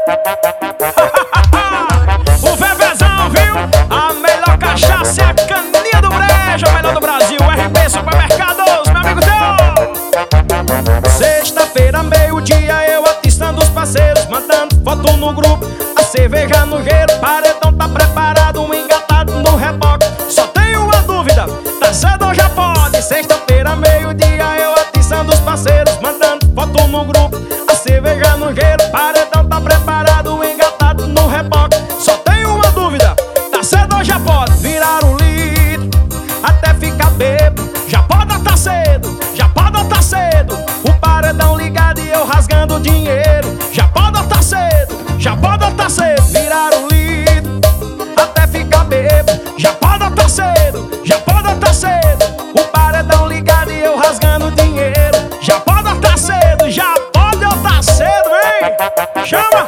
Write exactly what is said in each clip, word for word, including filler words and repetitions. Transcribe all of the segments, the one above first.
O Bebezão, viu? A melhor cachaça é a Caninha do Brejo, a melhor do Brasil. R B Supermercados, meu amigo teu. Sexta-feira, meio-dia, eu atistando os parceiros, mandando foto no grupo, a cerveja no gelo, paredão tá preparado, engatado no reboque. Só tenho uma dúvida, tá cedo ou já pode? Sexta-feira, meio-dia, eu atistando os parceiros, mandando foto no grupo, a cerveja no gelo, paredão tá preparado, engatado no reboque. Só tenho uma dúvida, tá cedo ou já pode? Virar um litro até ficar bêbado, já pode ou tá cedo? Já pode ou tá cedo? O paredão ligado e eu rasgando dinheiro, já pode ou tá cedo? Já pode ou tá cedo? Virar um litro até ficar bêbado, já pode ou tá cedo? Já pode ou tá cedo? O paredão ligado e eu rasgando dinheiro, já pode ou tá cedo? Já pode ou tá cedo, hein? Chama!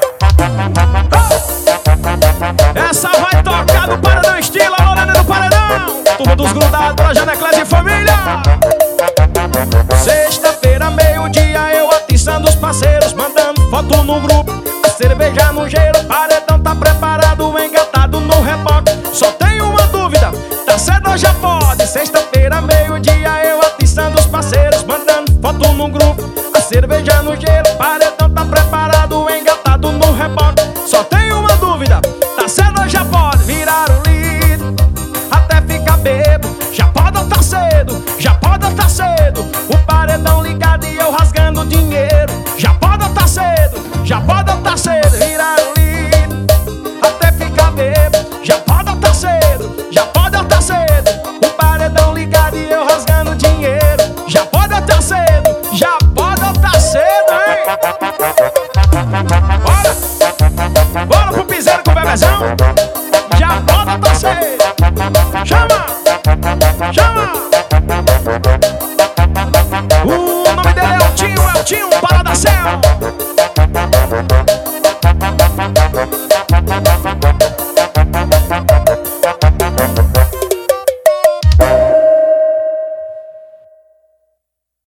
Essa vai tocar no paredão estilo, a Lorena do paredão. Turma dos grudados pra Janeclés e família. Sexta-feira, meio-dia, eu atiçando os parceiros, mandando foto no grupo, a cerveja no gelo, paredão tá preparado, engatado no reboque. Só tenho uma dúvida, tá cedo ou já pode? Sexta-feira, meio-dia, eu atiçando os parceiros, mandando foto no grupo, a cerveja no gelo, paredão tá preparado, engatado no reboque. Só tenho uma dúvida, tá cedo ou já pode? Virar um litro até ficar bêbado, já pode ou tá cedo? Já pode ou tá cedo? O paredão ligado e eu rasgando dinheiro, já pode ou tá cedo? Já pode ou tá cedo? Virar um litro até ficar bêbado, já pode ou tá cedo? Já pode ou tá cedo? O paredão ligado e eu rasgando dinheiro, já pode ou tá cedo? Já pode ou tá cedo, hein? Bora! Bora pro piseiro com o Bebezão. Já pode ou tá cedo? Chama! Chama! O nome dele é o Tio, é o Tio.